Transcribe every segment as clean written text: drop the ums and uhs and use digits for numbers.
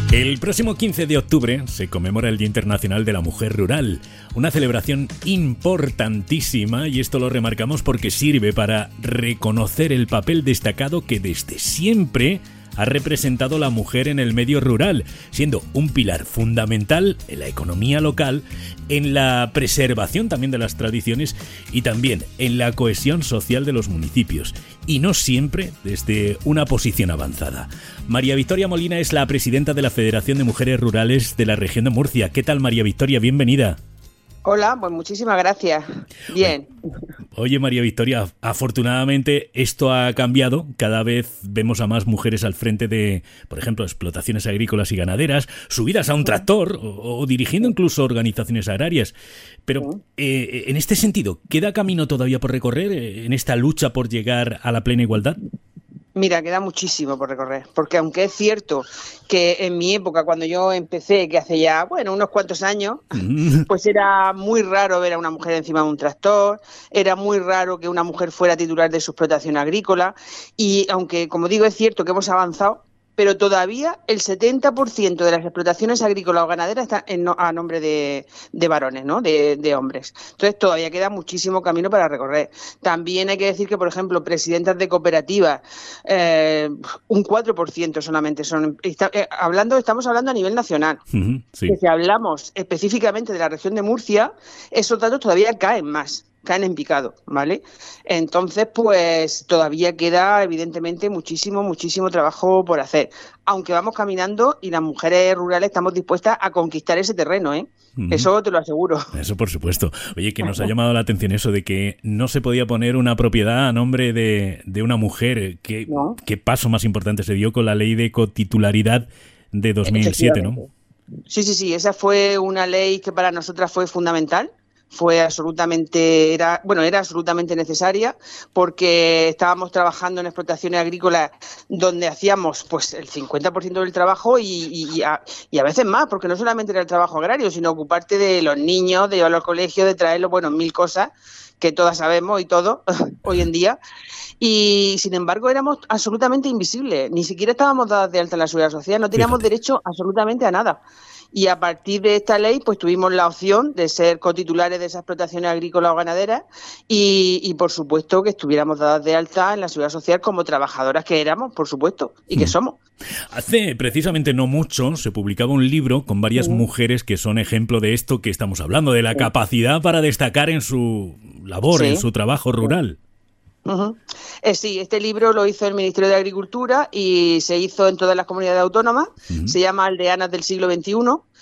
El próximo 15 de octubre se conmemora el Día Internacional de la Mujer Rural, una celebración importantísima, y esto lo remarcamos porque sirve para reconocer el papel destacado que desde siempre ha representado la mujer en el medio rural, siendo un pilar fundamental en la economía local, en la preservación también de las tradiciones y también en la cohesión social de los municipios, y no siempre desde una posición avanzada. María Victoria Molina es la presidenta de la Federación de Mujeres Rurales de la región de Murcia. ¿Qué tal, María Victoria? Bienvenida. Hola, pues muchísimas gracias. Bien. Oye, María Victoria, afortunadamente esto ha cambiado. Cada vez vemos a más mujeres al frente de, por ejemplo, explotaciones agrícolas y ganaderas, subidas a un tractor o dirigiendo incluso organizaciones agrarias. Pero en este sentido, ¿queda camino todavía por recorrer en esta lucha por llegar a la plena igualdad? Mira, queda muchísimo por recorrer, porque aunque es cierto que en mi época, cuando yo empecé, que hace ya, unos cuantos años, pues era muy raro ver a una mujer encima de un tractor, era muy raro que una mujer fuera titular de su explotación agrícola, y aunque, como digo, es cierto que hemos avanzado, pero todavía el 70% de las explotaciones agrícolas o ganaderas están a nombre de varones, ¿no? De hombres. Entonces todavía queda muchísimo camino para recorrer. También hay que decir que, por ejemplo, presidentas de cooperativas, un 4% solamente son. Estamos hablando a nivel nacional. Sí. Que si hablamos específicamente de la región de Murcia, esos datos todavía caen en picado, ¿vale? Entonces, pues todavía queda, evidentemente, muchísimo trabajo por hacer. Aunque vamos caminando y las mujeres rurales estamos dispuestas a conquistar ese terreno, ¿eh? Eso te lo aseguro. Eso por supuesto. Oye, que nos ha llamado la atención eso de que no se podía poner una propiedad a nombre de una mujer. ¿Qué paso más importante se dio con la ley de cotitularidad de 2007, ¿no? Sí. Esa fue una ley que para nosotras fue fundamental. Era absolutamente necesaria, porque estábamos trabajando en explotaciones agrícolas donde hacíamos pues el 50% del trabajo y a veces más, porque no solamente era el trabajo agrario, sino ocuparte de los niños, de llevarlos al colegio, de traerlos, mil cosas que todas sabemos y todo hoy en día. Y sin embargo éramos absolutamente invisibles, ni siquiera estábamos dadas de alta en la Seguridad Social, no teníamos derecho absolutamente a nada. Y a partir de esta ley, pues tuvimos la opción de ser cotitulares de esas explotaciones agrícolas o ganaderas y por supuesto que estuviéramos dadas de alta en la Seguridad Social como trabajadoras que éramos, por supuesto, y que somos. Hace precisamente no mucho se publicaba un libro con varias mujeres que son ejemplo de esto que estamos hablando, de la capacidad para destacar en su labor, en su trabajo rural. Sí, este libro lo hizo el Ministerio de Agricultura y se hizo en todas las comunidades autónomas. Se llama Aldeanas del siglo XXI.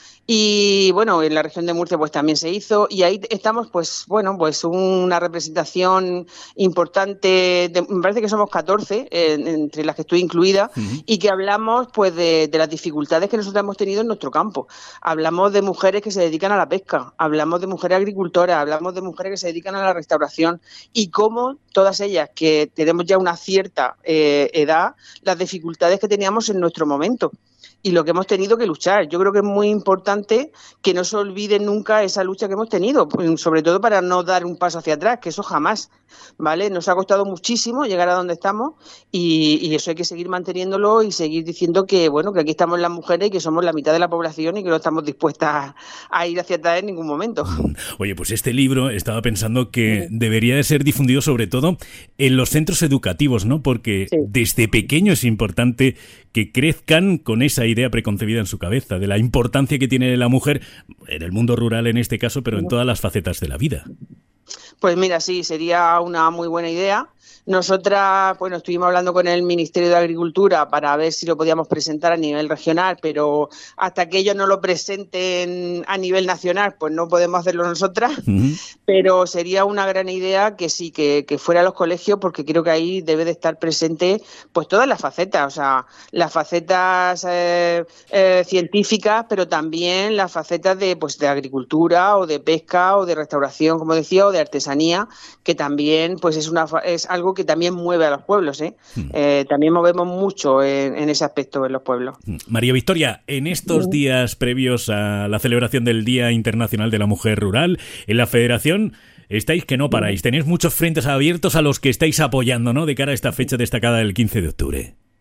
Y en la región de Murcia pues también se hizo, y ahí estamos pues una representación importante, me parece que somos 14, entre las que estoy incluida, y que hablamos pues de las dificultades que nosotros hemos tenido en nuestro campo. Hablamos de mujeres que se dedican a la pesca, hablamos de mujeres agricultoras, hablamos de mujeres que se dedican a la restauración, y cómo todas ellas que tenemos ya una cierta edad, las dificultades que teníamos en nuestro momento. Y lo que hemos tenido que luchar. Yo creo que es muy importante que no se olvide nunca esa lucha que hemos tenido, sobre todo para no dar un paso hacia atrás, que eso jamás, ¿vale? Nos ha costado muchísimo llegar a donde estamos y eso hay que seguir manteniéndolo y seguir diciendo que, que aquí estamos las mujeres y que somos la mitad de la población y que no estamos dispuestas a ir hacia atrás en ningún momento. Oye, pues este libro estaba pensando que debería de ser difundido sobre todo en los centros educativos, ¿no? Porque desde pequeño es importante que crezcan con esa idea preconcebida en su cabeza de la importancia que tiene la mujer en el mundo rural en este caso, pero en todas las facetas de la vida. Pues mira, sí, sería una muy buena idea. Nosotras, estuvimos hablando con el Ministerio de Agricultura para ver si lo podíamos presentar a nivel regional, pero hasta que ellos no lo presenten a nivel nacional, pues no podemos hacerlo nosotras. Pero sería una gran idea que sí, que fuera a los colegios, porque creo que ahí debe de estar presente pues todas las facetas, o sea, las facetas científicas, pero también las facetas de agricultura o de pesca o de restauración, como decía, o de artesanía, que también pues es algo que también mueve a los pueblos, ¿eh? También movemos mucho en ese aspecto en los pueblos. María Victoria, en estos días previos a la celebración del Día Internacional de la Mujer Rural, en la Federación estáis que no paráis, tenéis muchos frentes abiertos a los que estáis apoyando, ¿no?, de cara a esta fecha destacada del 15 de octubre.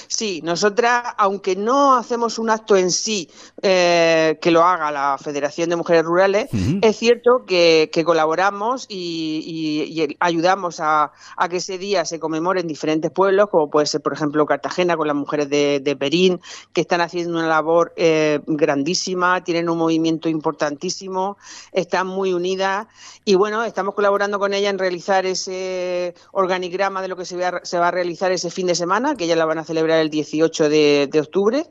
Sí, nosotras, aunque no hacemos un acto en sí que lo haga la Federación de Mujeres Rurales, es cierto que colaboramos y ayudamos a que ese día se conmemore en diferentes pueblos, como puede ser, por ejemplo, Cartagena, con las mujeres de Perín, que están haciendo una labor grandísima, tienen un movimiento importantísimo, están muy unidas y bueno, estamos colaborando con ellas en realizar ese organigrama de lo que se va a realizar ese fin de semana, que ellas la van a celebrar el 18 de octubre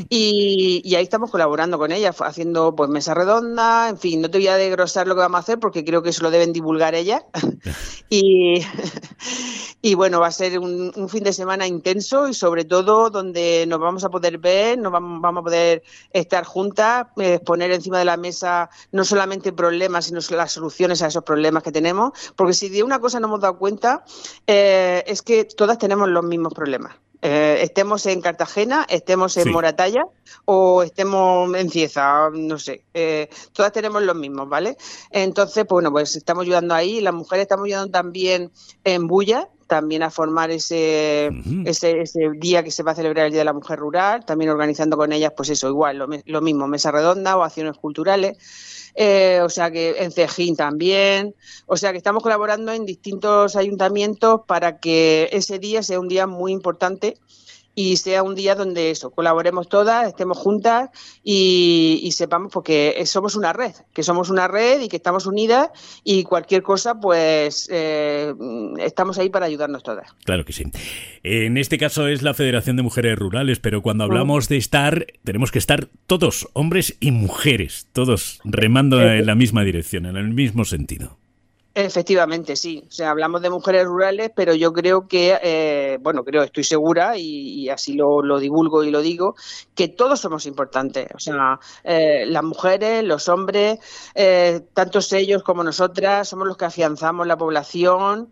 y ahí estamos colaborando con ellas, haciendo pues mesa redonda, en fin, no te voy a desglosar lo que vamos a hacer porque creo que eso lo deben divulgar ellas y, y bueno, va a ser un fin de semana intenso y sobre todo donde nos vamos a poder ver, vamos a poder estar juntas, poner encima de la mesa no solamente problemas, sino las soluciones a esos problemas que tenemos, porque si de una cosa no hemos dado cuenta es que todas tenemos los mismos problemas. Estemos en Cartagena, estemos en Moratalla o estemos en Cieza, no sé, todas tenemos los mismos, ¿vale? Entonces, pues bueno, pues estamos ayudando ahí, las mujeres estamos ayudando también en Bulla, también a formar ese día que se va a celebrar el Día de la Mujer Rural, también organizando con ellas, pues eso, igual, lo mismo, mesa redonda o acciones culturales. O sea que en Cejín también, o sea que estamos colaborando en distintos ayuntamientos para que ese día sea un día muy importante y sea un día donde eso, colaboremos todas, estemos juntas y sepamos porque somos una red, y que estamos unidas y cualquier cosa pues estamos ahí para ayudarnos todas. Claro que sí. En este caso es la Federación de Mujeres Rurales, pero cuando hablamos de estar, tenemos que estar todos, hombres y mujeres, todos remando en la misma dirección, en el mismo sentido. Efectivamente, sí. O sea, hablamos de mujeres rurales, pero yo creo que, estoy segura y así lo divulgo y lo digo, que todos somos importantes. O sea, las mujeres, los hombres, tantos ellos como nosotras, somos los que afianzamos la población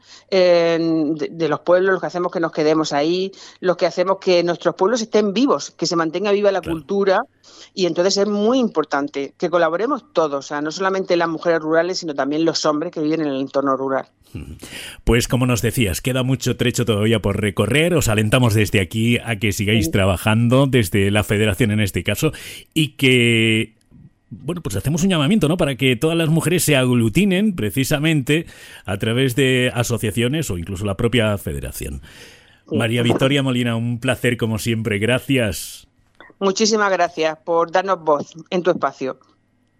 de los pueblos, los que hacemos que nos quedemos ahí, los que hacemos que nuestros pueblos estén vivos, que se mantenga viva la cultura. Y entonces es muy importante que colaboremos todos, o sea, no solamente las mujeres rurales, sino también los hombres que viven en el entorno rural. Pues como nos decías, queda mucho trecho todavía por recorrer. Os alentamos desde aquí a que sigáis trabajando, desde la Federación en este caso, y que... Bueno, pues hacemos un llamamiento, ¿no? Para que todas las mujeres se aglutinen precisamente a través de asociaciones o incluso la propia Federación. Sí. María Victoria Molina, un placer como siempre. Gracias. Muchísimas gracias por darnos voz en tu espacio.